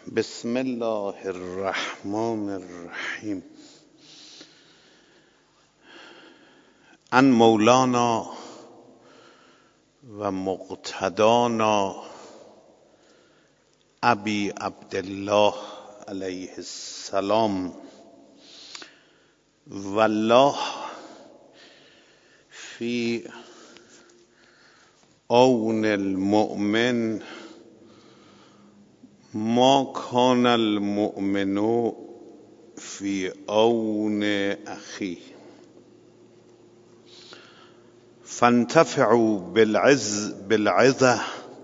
بسم الله الرحمن الرحیم. ان مولانا و مقتدانا ابی عبدالله علیه السلام والله فی عون المؤمن ما کان المؤمن فی عون اخیه فانتفعوا بالعظة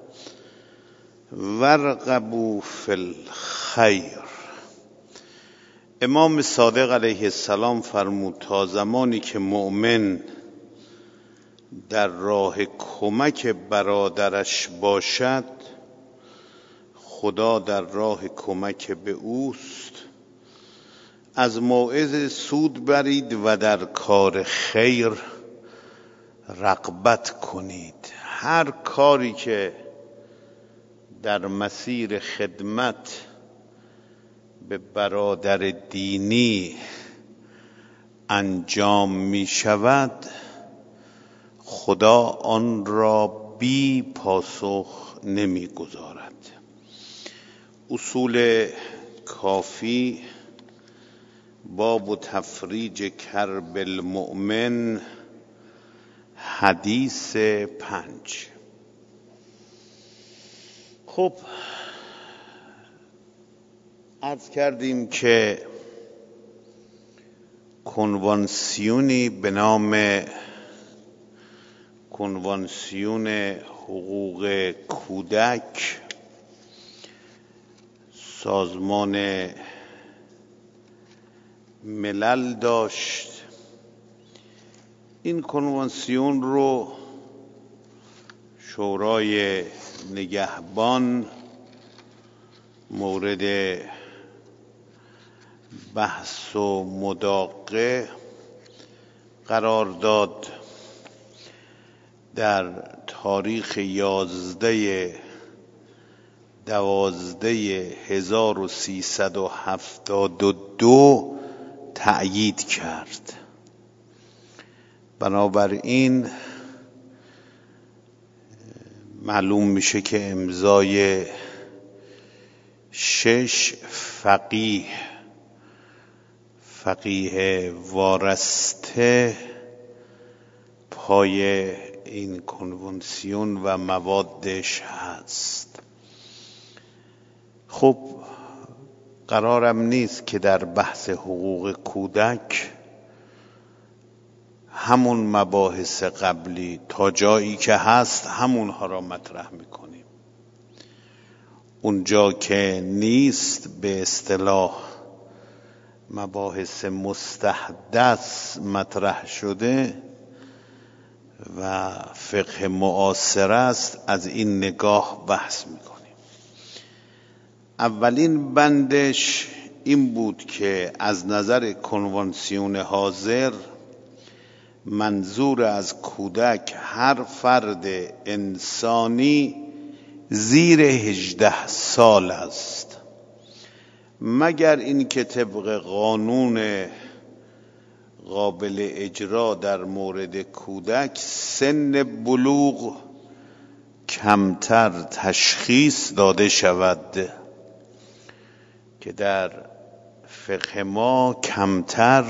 وارغبوا فی الخیر. امام صادق علیه السلام فرمود تا زمانی که مؤمن در راه کمک برادرش باشد، خدا در راه کمک به اوست. از موعظه سود برید و در کار خیر رغبت کنید. هر کاری که در مسیر خدمت به برادر دینی انجام می شود، خدا آن را بی پاسخ نمی گذارد. اصول کافی باب تفریج کرب المؤمن، حدیث 5. خب عرض کردیم که کنوانسیونی به نام کنوانسیون حقوق کودک سازمان ملل داشت. این کنوانسیون رو شورای نگهبان مورد بحث و مداقه قرار داد. در تاریخ 11/12/1372 تأیید کرد. بنابراین معلوم میشه که امضای 6 فقیه وارسته پای این کنوانسیون و موادش هست. خب قرارم نیست که در بحث حقوق کودک همون مباحث قبلی تا جایی که هست همونها را مطرح میکنیم. اونجا که نیست به اصطلاح مباحث مستحدث مطرح شده و فقه معاصر است، از این نگاه بحث میکنیم. اولین بندش این بود که از نظر کنوانسیون حاضر منظور از کودک هر فرد انسانی زیر 18 سال است، مگر این که طبق قانون قابل اجرا در مورد کودک سن بلوغ کمتر تشخیص داده شود، که در فقه ما کمتر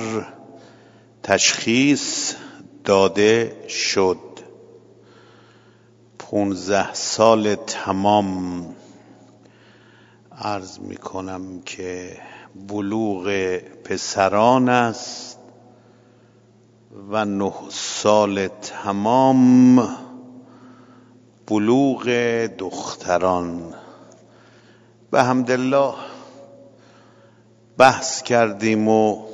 تشخیص داده شد. 15 سال تمام عرض می کنم که بلوغ پسران است و 9 سال تمام بلوغ دختران. به حمدالله بحث کردیم و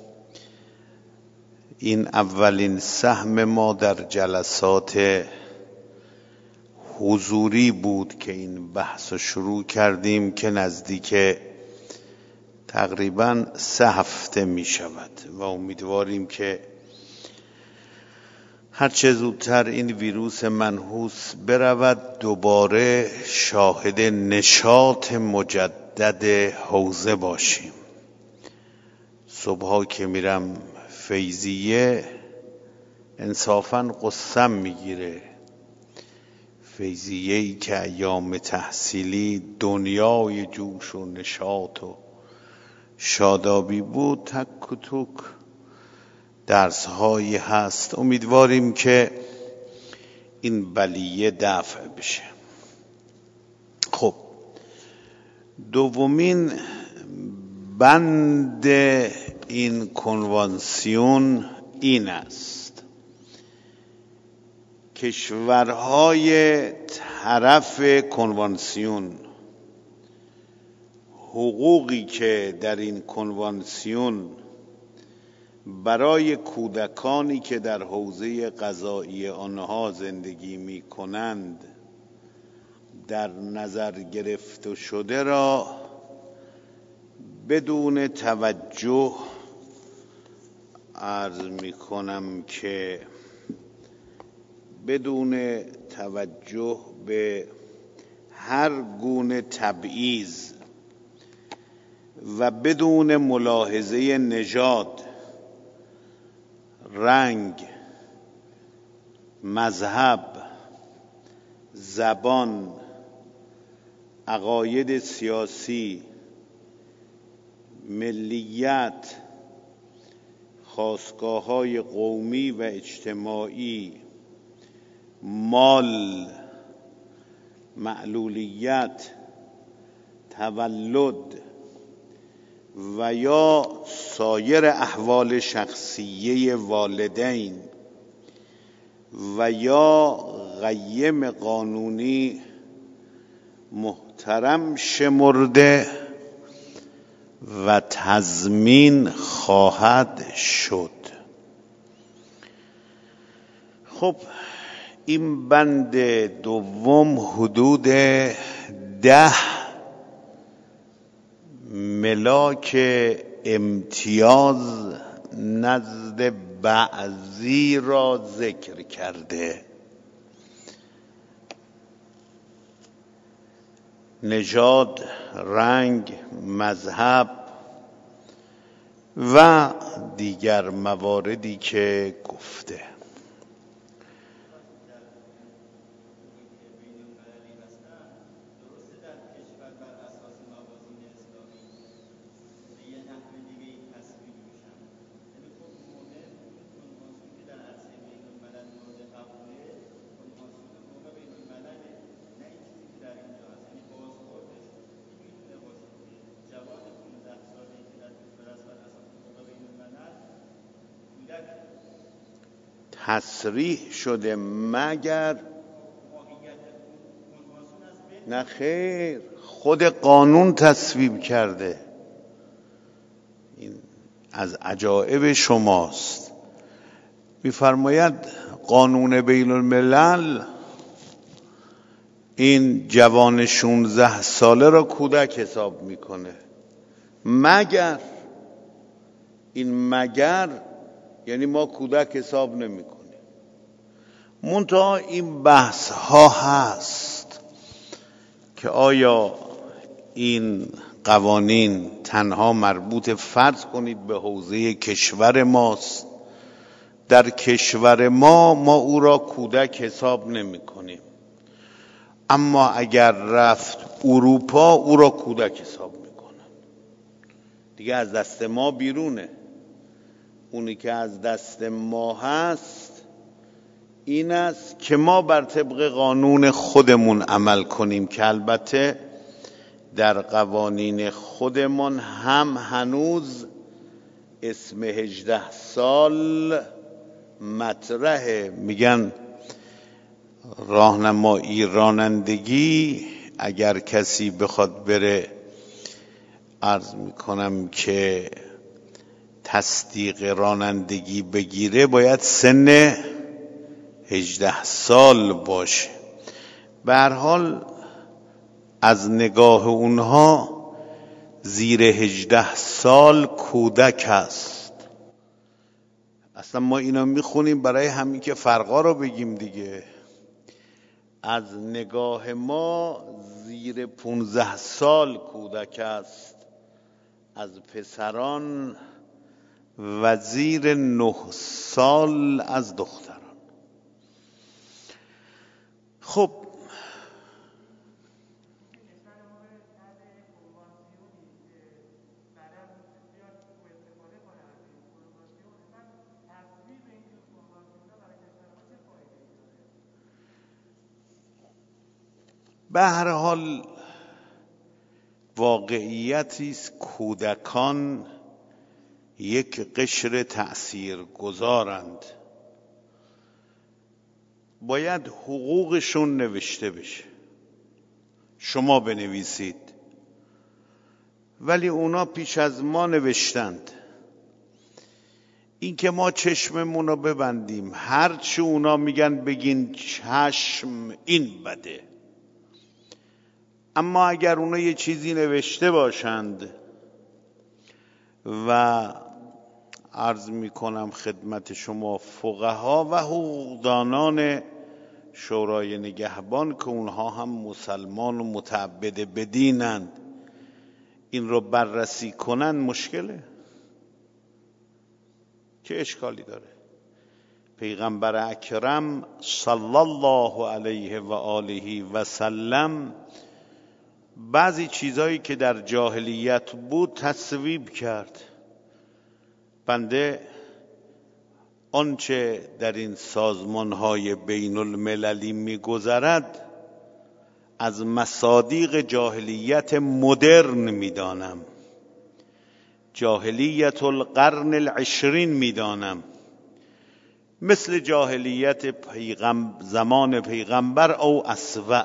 این اولین سهم ما در جلسات حضوری بود که این بحث رو شروع کردیم که نزدیک تقریباً 3 هفته می شود و امیدواریم که هرچه زودتر این ویروس منحوس برود، دوباره شاهد نشاط مجدد مردد حوزه باشیم. صبحا که میرم فیضیه انصافاً قصم میگیره. فیضیه‌ای که ایام تحصیلی دنیای جوش و نشاط و شادابی بود، تک و توک درس‌هایی هست. امیدواریم که این بلیه دفع بشه. خب، دومین بند این کنوانسیون این است: کشورهای طرف کنوانسیون حقوقی که در این کنوانسیون برای کودکانی که در حوزه قضایی آنها زندگی می کنند در نظر گرفته شده را بدون توجه، عرض می کنم که بدون توجه به هر گونه تبعیض و بدون ملاحظه نژاد، رنگ، مذهب، زبان، عقاید سیاسی، ملیت، خاستگاه‌های قومی و اجتماعی، مال، معلولیت، تولد و یا سایر احوال شخصیه والدین و یا قیم قانونی محترم شمرده و تضمین خواهد شد. خب، این بند دوم حدود 10 ملاک امتیاز نزد بعضی را ذکر کرده: نژاد، رنگ، مذهب و دیگر مواردی که گفته. تصریح شده مگر نه خیر، خود قانون تصویب کرده. این از عجایب شماست. می‌فرماید قانون بین الملل این جوان 16 ساله را کودک حساب میکنه، مگر این مگر یعنی ما کودک حساب نمی کنیم. منتها این بحث ها هست که آیا این قوانین تنها مربوط فرض کنید به حوزه کشور ماست؟ در کشور ما او را کودک حساب نمی کنیم، اما اگر رفت اروپا او را کودک حساب می کنن. دیگه از دست ما بیرونه. اونی که از دست ما هست این است که ما بر طبق قانون خودمون عمل کنیم که البته در قوانین خودمون هم هنوز اسم 18 سال مطرحه. میگن راهنمایی رانندگی اگر کسی بخواد بره، عرض میکنم که تصدیق رانندگی بگیره، باید سن 18 سال باشه. به هر حال از نگاه اونها زیر 18 سال کودک است. اصلا ما اینا میخونیم برای همین که فرقا رو بگیم دیگه. از نگاه ما زیر 15 سال کودک است، از پسران و زیر 9 سال از دختران. خب به هر حال واقعیتی است کودکان یک قشر تأثیرگذارند. باید حقوقشون نوشته بشه، شما بنویسید، ولی اونا پیش از ما نوشتند. این که ما چشممون رو ببندیم هرچی اونا میگن بگین چشم، این بده. اما اگر اونا یه چیزی نوشته باشند و عرض میکنم خدمت شما فقها و حقوقدانان شورای نگهبان که اونها هم مسلمان و متعبد بدینند، این رو بررسی کنن، مشکله؟ چه اشکالی داره؟ پیغمبر اکرم صلی الله علیه و آله و سلم بعضی چیزایی که در جاهلیت بود تصویب کرد. بنده آنچه در این سازمان‌های بین المللی می‌گذرد از مصادیق جاهلیت مدرن می‌دانم، جاهلیت القرن العشرین می‌دانم، مثل جاهلیت زمان پیغمبر او اسوأ.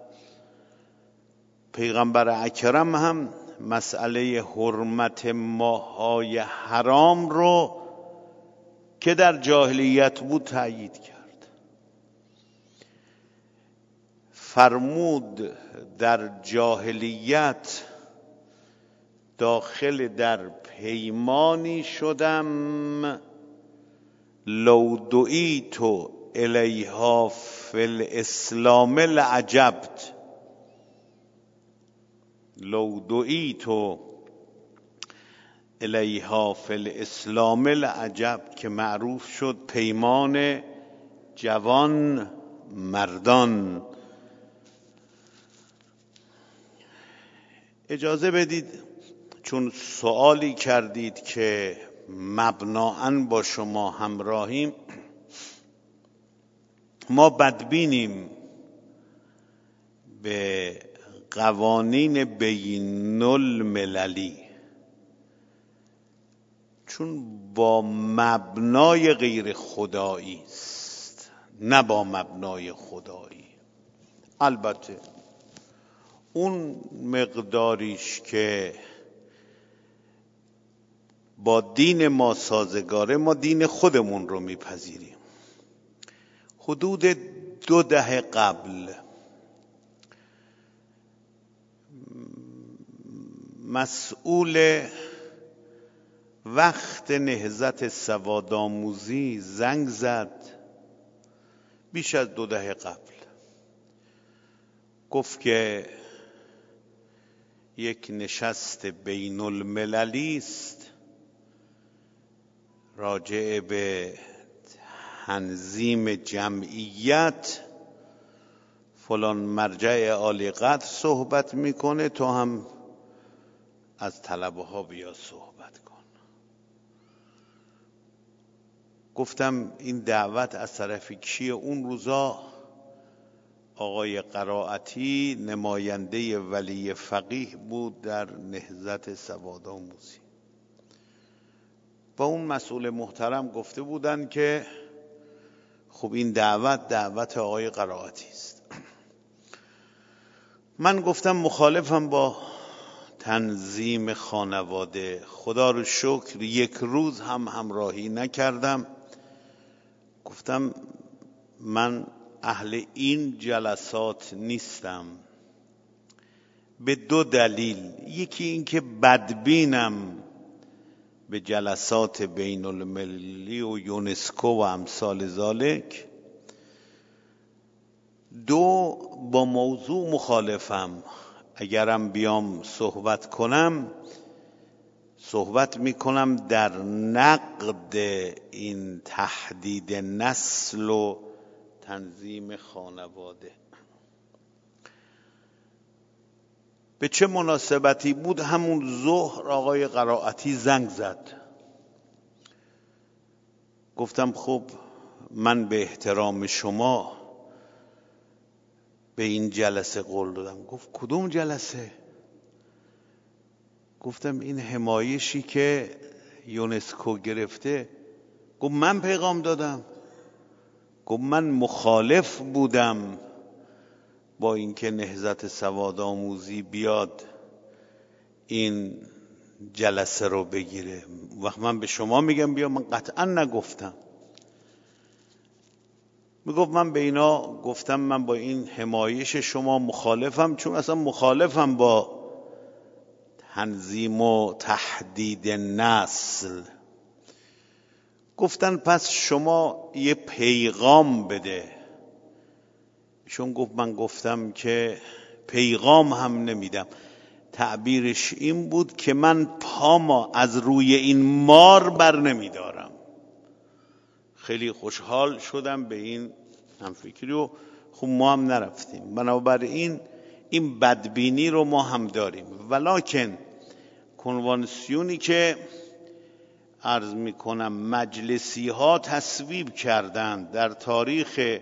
پیغمبر اکرم هم مسئله حرمت ماه‌های حرام رو که در جاهلیت بود تأیید کرد. فرمود در جاهلیت داخل در پیمانی شدم لو دعیت الیها فی الاسلام لعجبت. لو دعیت الیها فی الاسلام لعجبت، که معروف شد پیمان جوان مردان. اجازه بدید چون سوالی کردید که مبنااً با شما همراهیم، ما بدبینیم به قوانین بین المللی، چون با مبنای غیر خدایی است نه با مبنای خدایی. البته اون مقداریش که با دین ما سازگاره، ما دین خودمون رو میپذیریم. حدود 2 دهه قبل مسئول وقت نهضت سوادآموزی زنگ زد، بیش از 2 دهه قبل، گفت که یک نشست بین المللی است راجع به تنظیم جمعیت، فلان مرجع عالی قدر صحبت میکنه، تو هم از طلبه ها بیا صحبت کن. گفتم این دعوت از طرف کیه؟ اون روزا آقای قرائتی نماینده ولی فقیه بود در نهضت سوادآموزی. با اون مسئول محترم گفته بودن که خب این دعوت آقای قرائتی است. من گفتم مخالفم با تنظیم خانواده. خدا رو شکر 1 روز هم همراهی نکردم. گفتم من اهل این جلسات نیستم به 2 دلیل. یکی این که بدبینم به جلسات بین المللی و یونسکو و امثال ذالک. دو، با موضوع مخالفم. اگرم بیام صحبت کنم، صحبت میکنم در نقد این تحدید نسل و تنظیم خانواده. به چه مناسبتی بود؟ همون ظهر آقای قرائتی زنگ زد. گفتم خب من به احترام شما به این جلسه قول دادم. گفت کدوم جلسه؟ گفتم این حمایشی که یونسکو گرفته. گفت من پیغام دادم. گفت من مخالف بودم با اینکه نهضت سوادآموزی بیاد این جلسه رو بگیره. وقت من به شما میگم بیا، من قطعا نگفتم. میگفت من به اینا گفتم من با این حمایش شما مخالفم، چون اصلا مخالفم با تنظیم و تحدید نسل. گفتن پس شما یه پیغام بده. ایشون گفت من گفتم که پیغام هم نمیدم. تعبیرش این بود که من پامو از روی این مار بر نمیدارم. خیلی خوشحال شدم به این همفکری و خب ما هم نرفتیم. بنابراین این بدبینی رو ما هم داریم. ولکن کنوانسیونی که عرض میکنم مجلسی ها تصویب کردند در تاریخ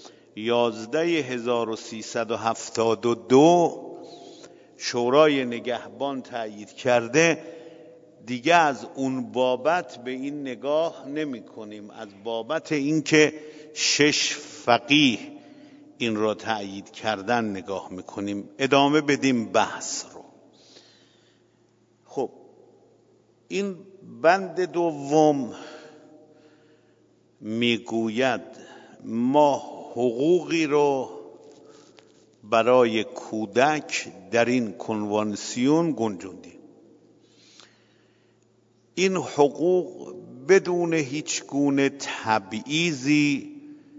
11/1372 شورای نگهبان تأیید کرده، دیگه از اون بابت به این نگاه نمی کنیم، از بابت اینکه 6 فقیه این را تأیید کردن نگاه میکنیم. ادامه بدیم بحث رو. خب این بند دوم میگوید ما حقوقی رو برای کودک در این کنوانسیون گنجوندیم. این حقوق بدون هیچ گونه تبعیضی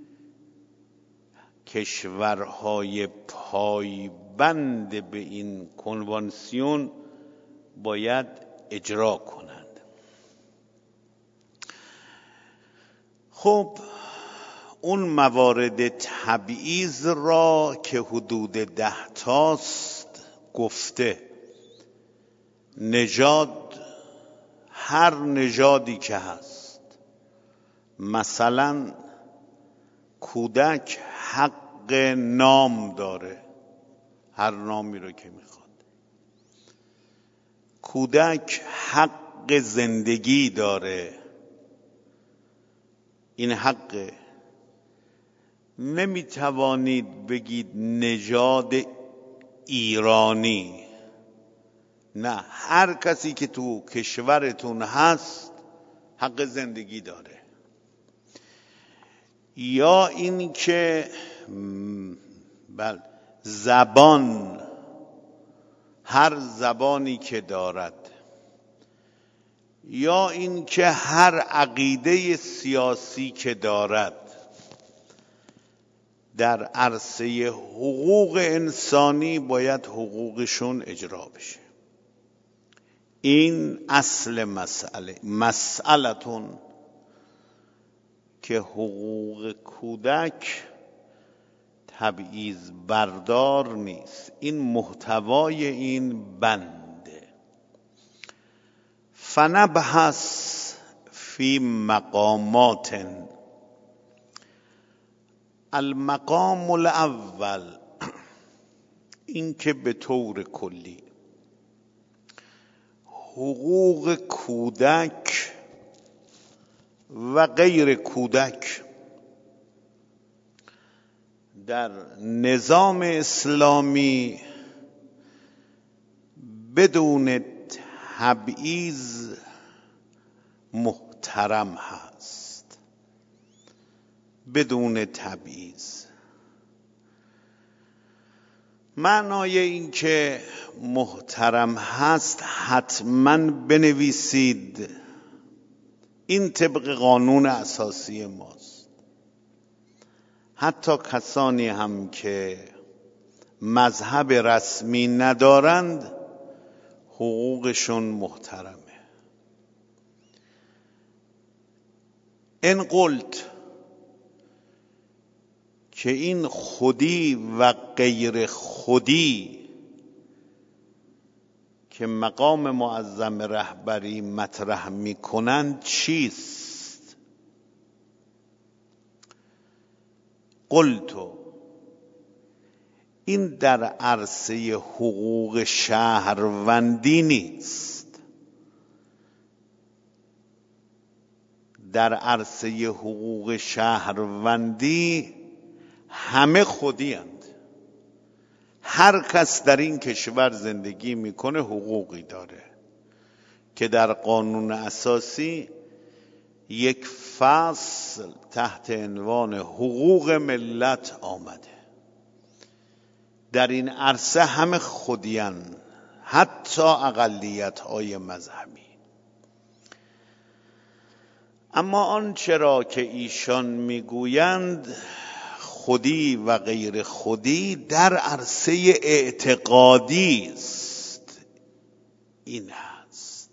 کشورهای پایبند به این کنوانسیون باید اجرا کنند. خب اون موارد تبعیض را که حدود 10 تاست گفته. نژاد، هر نژادی که هست، مثلا کودک حق نام داره، هر نامی رو که میخواد. کودک حق زندگی داره، این حق. نمیتوانید بگید نژاد ایرانی. نه، هر کسی که تو کشورتون هست حق زندگی داره. یا این که زبان، هر زبانی که دارد، یا این که هر عقیده سیاسی که دارد، در عرصه حقوق انسانی باید حقوقشون اجرا بشه. این اصل مسئلتون که حقوق کودک تبعیض بردار نیست. این محتوای این بنده. فنبحث فی مقامات. المقام الاول، این که به طور کلی حقوق کودک و غیر کودک در نظام اسلامی بدون تبعیض محترم هست. بدون تبعیض. معنای این که محترم هست حتما بنویسید. این طبق قانون اساسی ماست. حتی کسانی هم که مذهب رسمی ندارند حقوقشون محترمه. این قلت که این خودی و غیر خودی که مقام معظم رهبری مطرح میکنند چیست؟ قلتو این در عرصه حقوق شهروندی نیست. در عرصه حقوق شهروندی همه خودی اند. هر کس در این کشور زندگی میکنه حقوقی داره که در قانون اساسی یک فصل تحت عنوان حقوق ملت آمده. در این عرصه همه خودیان، حتی اقلیت‌های مذهبی. اما آنچه را که ایشان میگویند خودی و غیر خودی در عرصه اعتقادی است. این هست.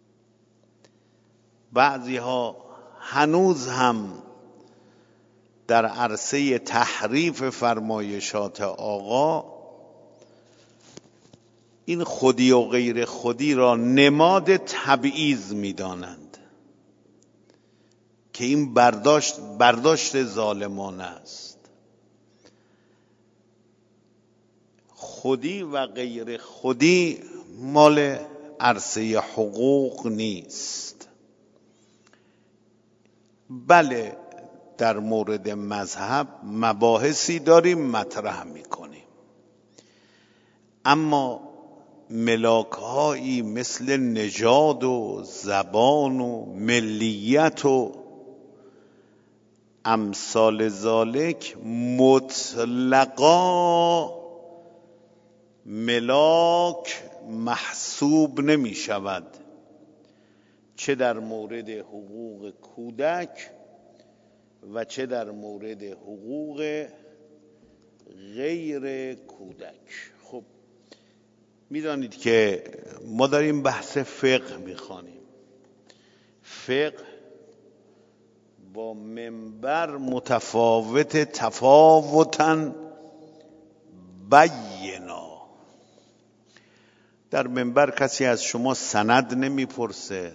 بعضی ها هنوز هم در عرصه تحریف فرمایشات آقا این خودی و غیر خودی را نماد تبعیض می‌دانند که این برداشت ظالمانه است. خودی و غیر خودی مال عرصه حقوق نیست. بله، در مورد مذهب مباحثی داریم مطرح میکنیم، اما ملاک‌هایی مثل نژاد و زبان و ملیت و امثال ذالک مطلقا ملاک محسوب نمی شود، چه در مورد حقوق کودک و چه در مورد حقوق غیر کودک. خب میدانید که ما داریم بحث فقه میخوانیم. فقه با منبر متفاوت تفاوتاً بینا. در منبر کسی از شما سند نمیپرسه،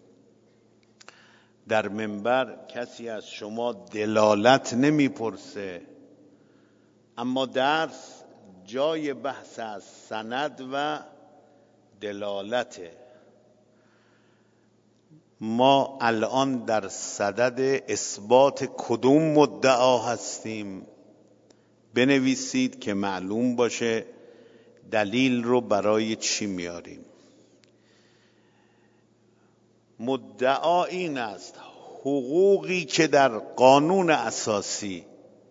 در منبر کسی از شما دلالت نمیپرسه، اما درس جای بحث از سند و دلالته. ما الان در صدد اثبات کدوم مدعا هستیم؟ بنویسید که معلوم باشه دلیل رو برای چی میاریم. مدعا این است حقوقی که در قانون اساسی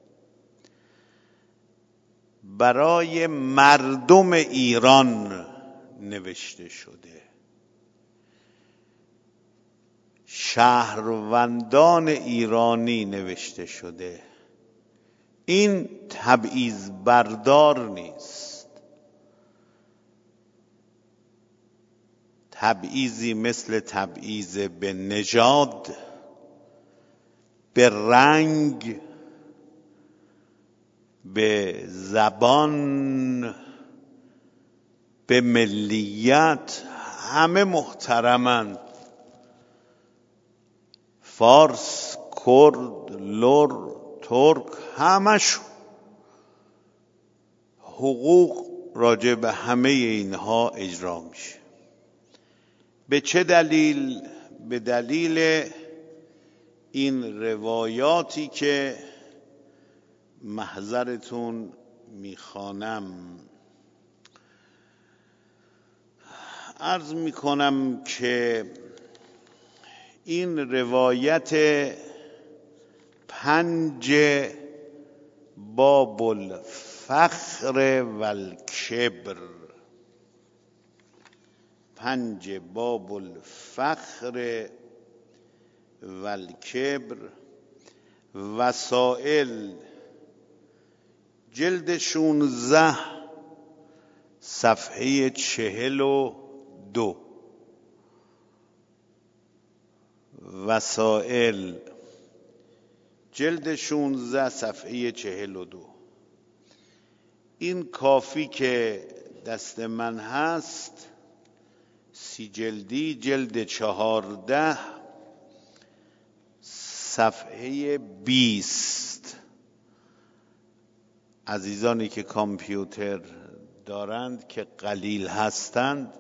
برای مردم ایران نوشته شده، شهروندان ایرانی نوشته شده، این تبعیض بردار نیست. تبعیضی مثل تبعیض به نژاد، به رنگ، به زبان، به ملیت همه محترمند. فارس، کرد، لر، ترک، همش حقوق راجع به همه اینها اجرا میشه. به چه دلیل؟ به دلیل این روایاتی که محضرتون میخوانم. عرض میکنم که این روایت 5 باب الفخر و الکبر، 5 باب الفخر و الکبر، وسائل جلد 16 صفحه 42. وسائل جلد 16 صفحه 42. این کافی که دست من هست 30 جلدی، جلد 14 صفحه 20. عزیزانی که کامپیوتر دارند که قلیل هستند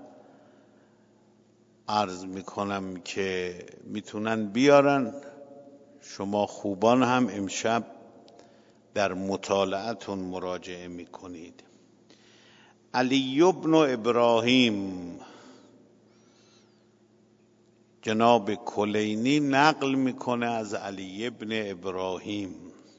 عرض میکنم که میتونن بیارن. شما خوبان هم امشب در مطالعتون مراجعه میکنید. علی بن ابراهیم، جناب کلینی نقل میکنه از علی بن ابراهیم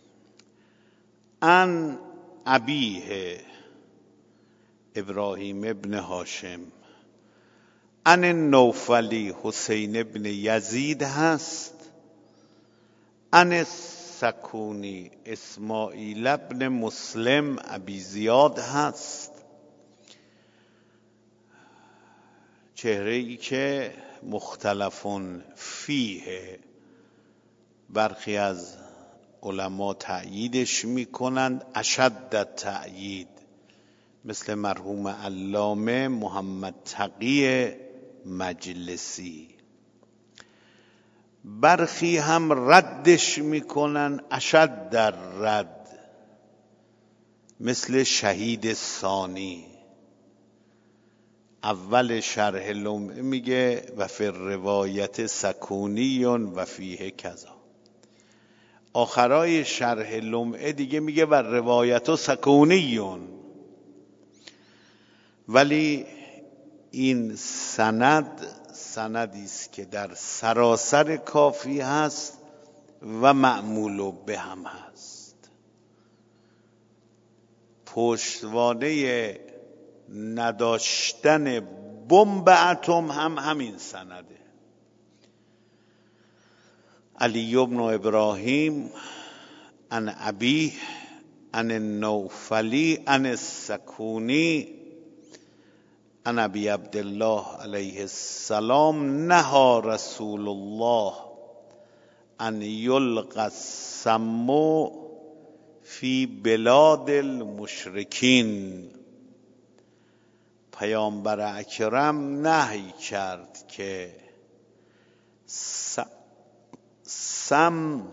عن ابیه ابراهیم ابن هاشم عن نوفلی حسین ابن یزید هست، عن سکونی اسماعیل ابن مسلم ابی زیاد هست. چهره ای که مختلفون فیه، برخی از علما تأییدش میکنند اشد تأیید، مثل مرحوم علامه محمد تقی مجلسی. برخی هم ردش میکنن اشد در رد، مثل شهید ثانی. اول شرح لمعه میگه و فی روایت سکونی و فیه کذا، آخرای شرح لمعه دیگه میگه و روایت سکونی. ولی این سندی است که در سراسر کافی هست و معمول به هم هست. پشتوانه نداشتن بمب اتم هم همین سنده. علی بن ابراهیم عن ابی عن النوفلی عن السکونی عن ابی عبدالله علیه السلام نهى رسول الله ان یلقى السم فی بلاد المشرکین. پیامبر اکرم نهی کرد که سم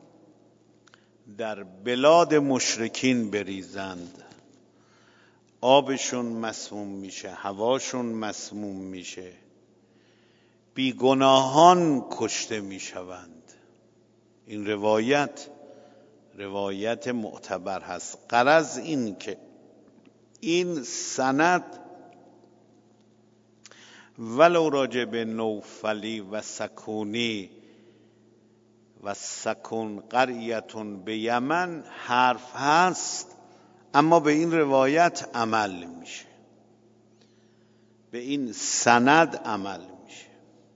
در بلاد مشرکین بریزند. آبشون مسموم میشه، هواشون مسموم میشه، بیگناهان کشته میشوند. این روایت معتبر هست. غرض این که این سند ولو راجع به نوفلی و سکونی و سکون قریتون به یمن حرف هست، اما به این روایت عمل میشه، به این سند عمل میشه.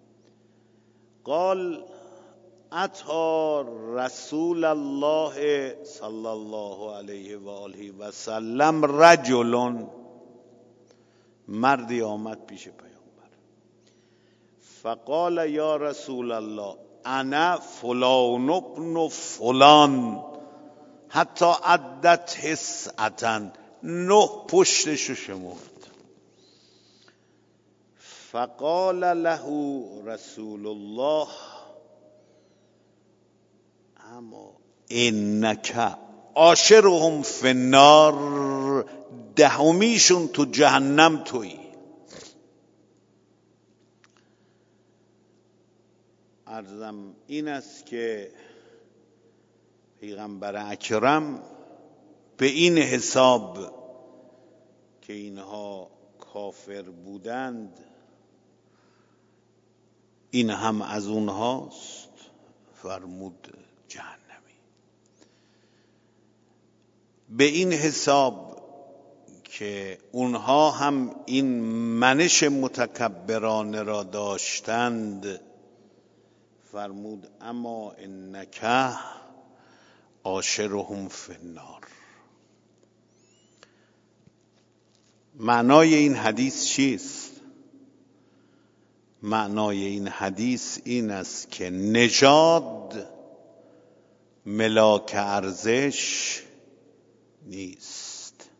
قال اتى رسول الله صلی الله علیه و آله و سلم رجل، مردی آمد پیش پیامبر. فقال یا رسول الله انا فلان ابن فلان، حتی عدت حسعتن، 9 پشتشو شمرد. فقال له رسول الله اما انک عاشرهم فی النار، 10میشون تو جهنم تویی. عرضم این است که پیغمبر اکرم به این حساب که اینها کافر بودند، این هم از اونهاست، فرمود جهنمی. به این حساب که اونها هم این منش متکبرانه را داشتند، فرمود اما انک عاشرهم فی النار. معنای این حدیث چیست؟ معنای این حدیث این است که نژاد ملاک ارزش نیست.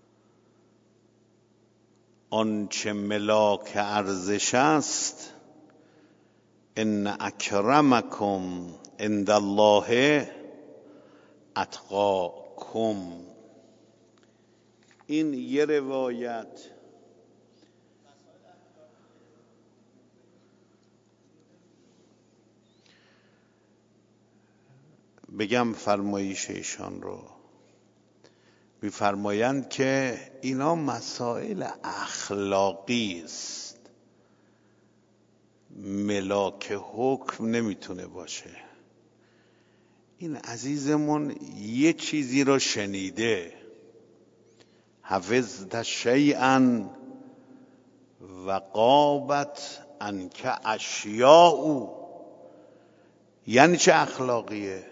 آنچه ملاک ارزش است، ان اکرمکم عند الله اتقاکم. این یه روایت. بگم فرمایش ایشان رو. می‌فرمایند که اینا مسائل اخلاقی است، ملاک حکم نمیتونه باشه. این عزیزمون یه چیزی رو شنیده، حفظت شیئا و غابت عنک اشیاء. یعنی چه اخلاقیه؟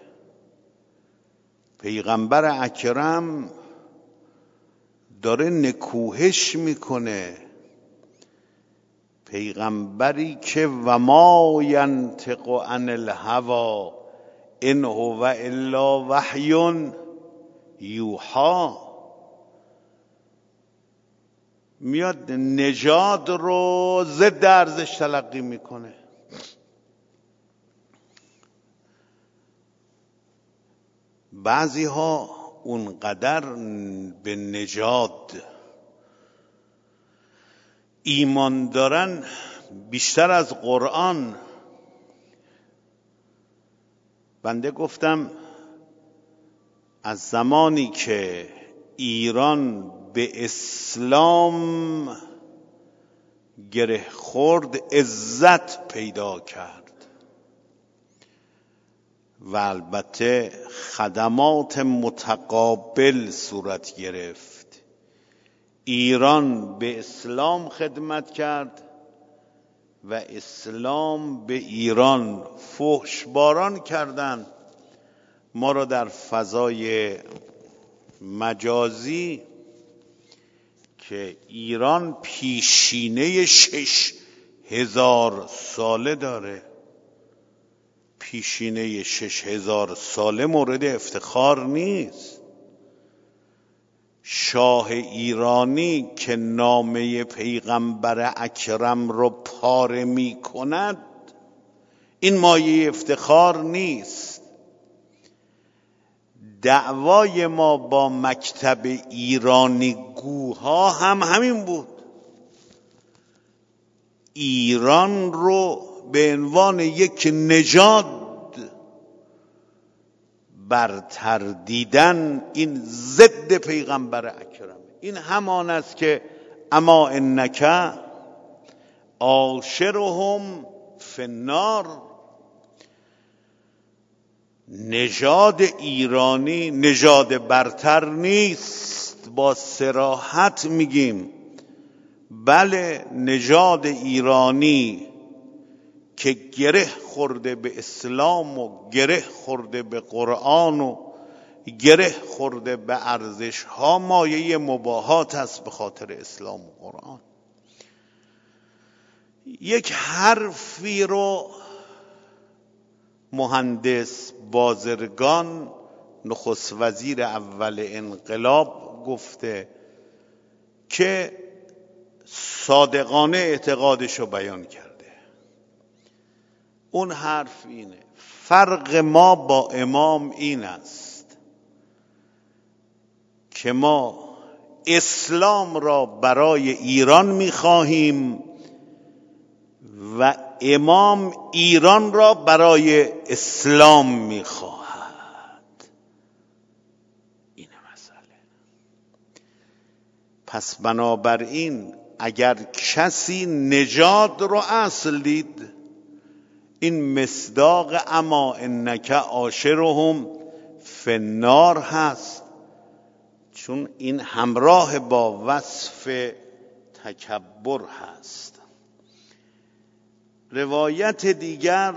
پیغمبر اکرم داره نکوهش میکنه، پیغمبری که و ما ینطق عن الهوی ان هو الا وحی یوحی. میاد نژاد رو ضد ارزش تلقی میکنه. بعضی ها اونقدر به نژاد ایمان دارن بیشتر از قرآن. بنده گفتم از زمانی که ایران به اسلام گره خورد عزت پیدا کرد و البته خدمات متقابل صورت گرفت. ایران به اسلام خدمت کرد و اسلام به ایران فحشباران کردند. ما را در فضای مجازی که ایران پیشینه 6000 ساله داره، پیشینه 6000 ساله مورد افتخار نیست. شاه ایرانی که نامه پیغمبر اکرم رو پاره می کند، این مایه افتخار نیست. دعوای ما با مکتب ایرانی گوها هم همین بود. ایران رو به عنوان یک نژاد برتر دیدن، این ضد پیغمبر اکرم. این همان است که اما انک عاشرهم فی النار. نژاد ایرانی نژاد برتر نیست، با صراحت میگیم. بله، نژاد ایرانی که گره خورده به اسلام و گره خورده به قرآن و گره خورده به ارزش ها، مایه مباهات است به خاطر اسلام و قرآن. یک حرفی رو مهندس بازرگان، نخست وزیر اول انقلاب، گفته که صادقانه اعتقادش رو بیان کرده. اون حرف اینه: فرق ما با امام این است که ما اسلام را برای ایران می‌خواهیم و امام ایران را برای اسلام می‌خواهد. این مسئله. پس بنابراین اگر کسی نژاد رو اصل دید، این مصداق اما انک عاشرهم فی النار هست، چون این همراه با وصف تکبر هست. روایت دیگر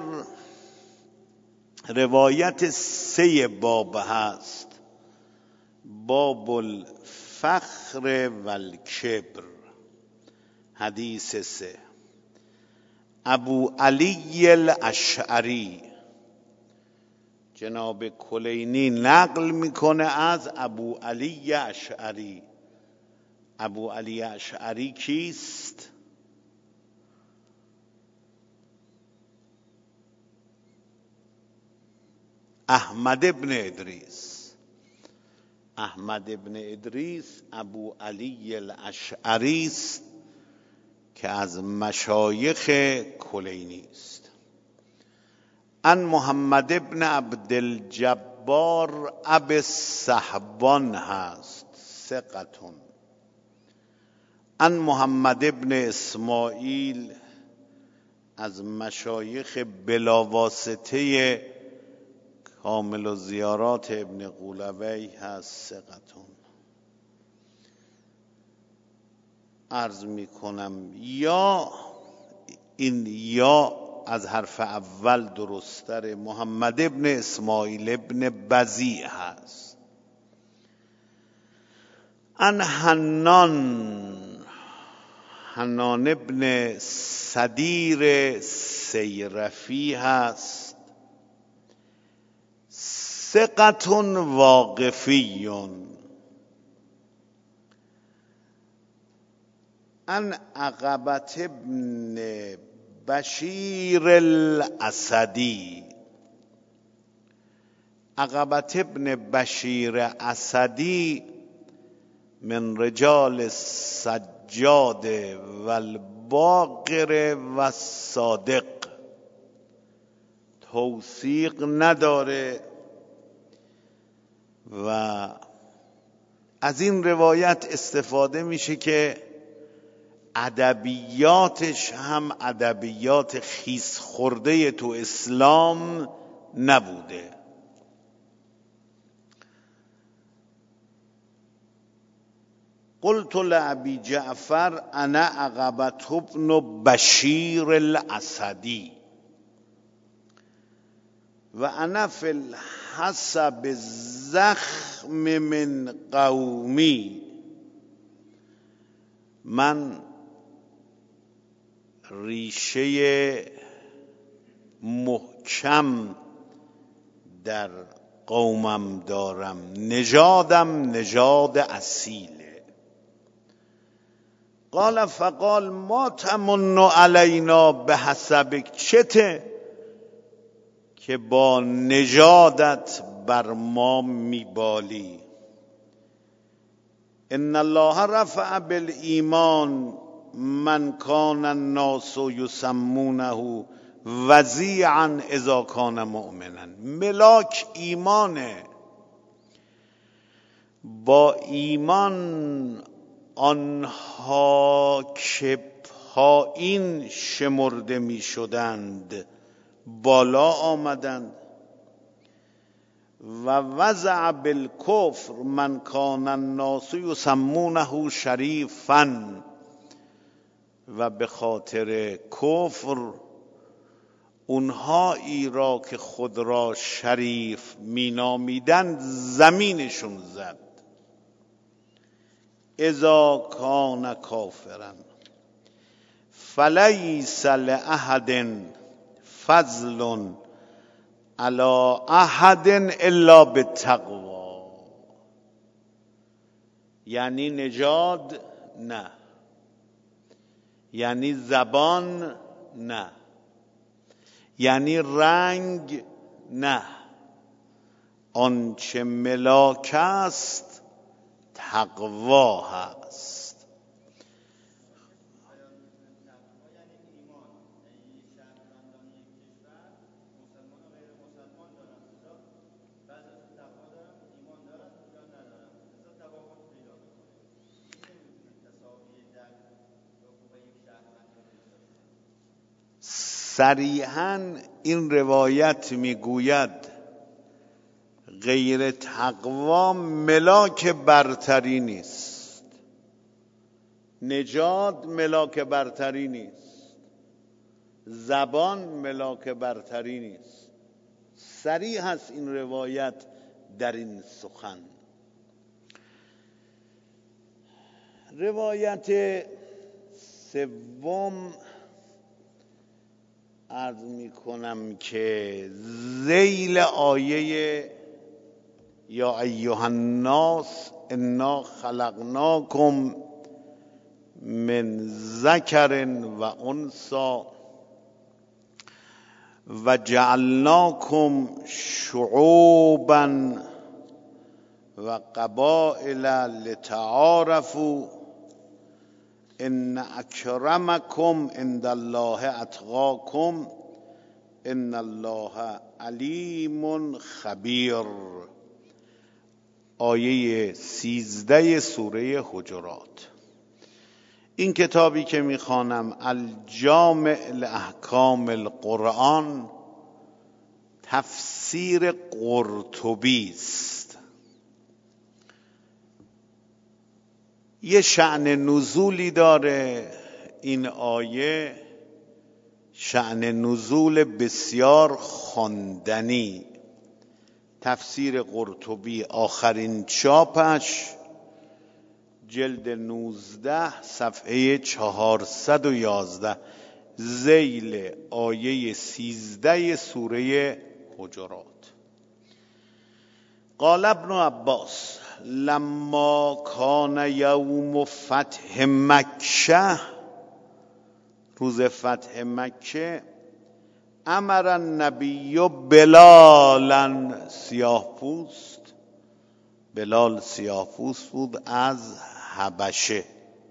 روایت 3 باب هست، باب الفخر و الکبر. حدیث 3. ابو علی الاشعری، جناب کلینی نقل میکنه از ابو علی اشعری. ابو علی اشعری کیست؟ احمد ابن ادریس. احمد ابن ادریس ابو علی الاشعری است که از مشایخ کلینی است. ان محمد ابن عبدالجبار ابی الصحبان هست، ثقتون. ان محمد ابن اسماعیل از مشایخ بلاواسطه کامل الزیارات ابن قولوی هست، ثقتون. عرض می کنم یا این یا از حرف اول درست‌تر، محمد ابن اسماعیل ابن بزیع هست. ان حنان ابن صدیر سیرفی هست، ثقتون واقفیون. ان عقبة ابن بشیر الاسدی. عقبة ابن بشیر اسدی من رجال السجاد و الباقر و الصادق. توثیق نداره و از این روایت استفاده میشه که ادبیاتش هم ادبیات خیس خورده تو اسلام نبوده. قلت لابی جعفر انا عقبة ابن بشیر الاسدی و انا فی الحسب الزخم من قومی. من ریشه محکم در قومم دارم، نژادم نژاد اصیله. قال فقال ما تمن علینا بحسبک، چته که با نژادت بر ما میبالی. ان الله رفع بالایمان من کان الناس یسمونه وضیعا اذا کان مؤمنا. ملاک ایمانه، با ایمان آنها که پایین شمرده می شدند بالا آمدند. و وضع بالکفر من کان الناس یسمونه شریفا، و به خاطر کفر اونهایی را که خود را شریف مینامیدند زمینشون زد. اذا کان کافرا فلیس لاحد فضل علی احد الا بالتقوی. یعنی نژاد نه، یعنی زبان نه، یعنی رنگ نه، آنچه ملاک است تقوا هست. صریحاً این روایت میگوید غیر تقوا ملاک برتری نیست، نژاد ملاک برتری نیست، زبان ملاک برتری نیست. صریح است این روایت در این سخن. روایت سوم عرض می کنم که ذیل آیه یا ایها الناس انا خلقناکم من ذکر و انثی و جعلناکم شعوبا و قبائل لتعارفوا ان اکرمکم عند الله اتقاکم ان الله علیم خبیر. آیه 13 سوره حجرات. این کتابی که میخوانم الجامع لاحکام القرآن تفسیر قرطبی است. یه شأن نزولی داره این آیه، شأن نزول بسیار خواندنی. تفسیر قرطبی آخرین چاپش جلد 19 صفحه 411 ذیل آیه 13 سوره حجرات. قال ابن عباس لما کان یوم فتح مکه، روز فتح مکه، امر النبی بلالا، سیاه پوست، بلال سیاه پوست بود از حبشه،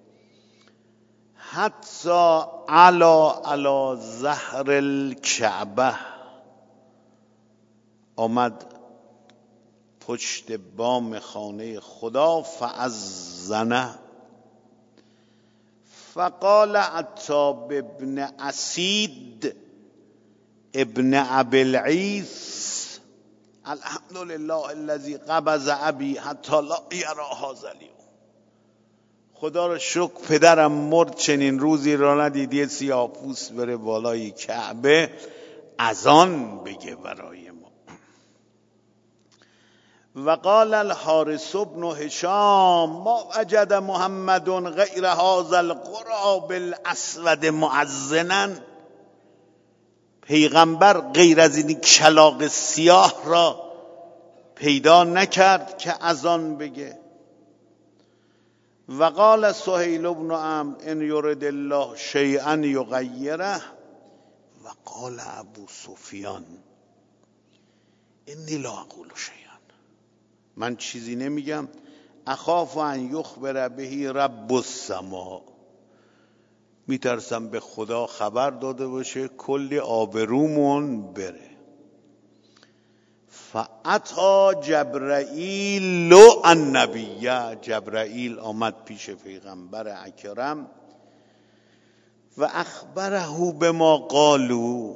حتی علی ظهر الکعبه، آمد پشت بام خانه خدا، فاذن، فقال عتاب ابن اسید ابن ابی العیس الحمد لله الذی قبض ابی حتی لا یری هذا اليوم. خدا رو شکر پدرم مرد چنین روزی را ندید یه سیاه‌پوست بره بالای کعبه اذان بگه برای ما. و قال الحارث بن هشام ما وجد محمد غیر هذا الغراب الاسود مؤذنا، پیغمبر غیر از این کلاغ سیاه را پیدا نکرد که اذان بگه. و قال سهیل بن عمرو ان یرد الله شیئا یغیره. و قال ابو سفیان انی لا اقول شیئا، من چیزی نمیگم، اخاف ان یخبر به رب السماء، میترسم به خدا خبر داده باشه کلی آبرومون بره. فاتی جبرائیل النبی، جبرائیل آمد پیش پیغمبر اکرم و اخبره بما قالوا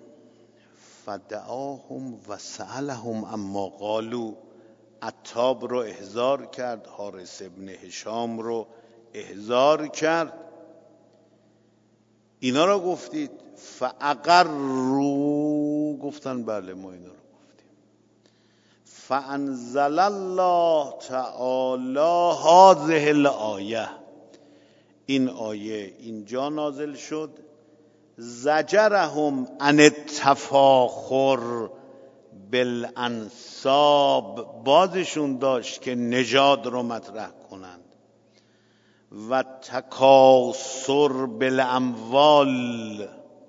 فدعاهم و سألهم اما قالوا. عتاب رو احضار کرد، حارث ابن هشام رو احضار کرد، اینا رو گفتید؟ فاقروا، گفتن بله ما اینا رو گفتیم. فانزل الله تعالی هذه الآیه، این آیه اینجا نازل شد، زجرهم عن التفاخر بالانساب، بازشون داشت که نژاد رو مطرح کنند، و تکاثر بالاموال،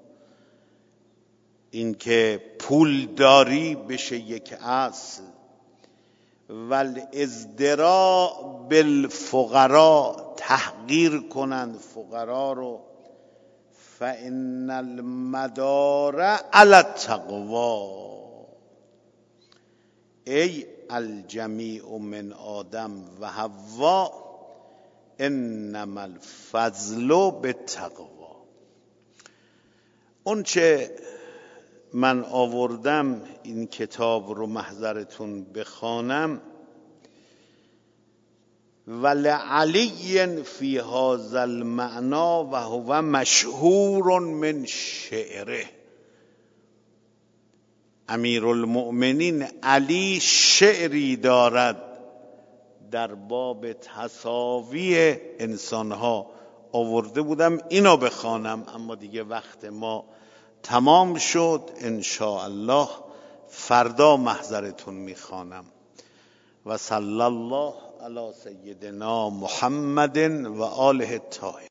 اینکه پولداری بشه یک اصل، و الازدراء بالفقراء، تحقیر کنند فقرا رو، فان المدار علی التقوی، ای الجمیع من آدم و حوا انما الفضل بالتقوی. اون چه من آوردم این کتاب رو محضرتون بخوانم، ولعلی فی هذا المعنى و هو مشهور من شعره. امیرالمؤمنین علی شعری دارد در باب تساوی انسانها آورده بودم اینا بخوانم، اما دیگه وقت ما تمام شد. ان شاء الله فردا محضرتون میخوانم. و صلی الله علی سیدنا محمد و آله الطاهرین.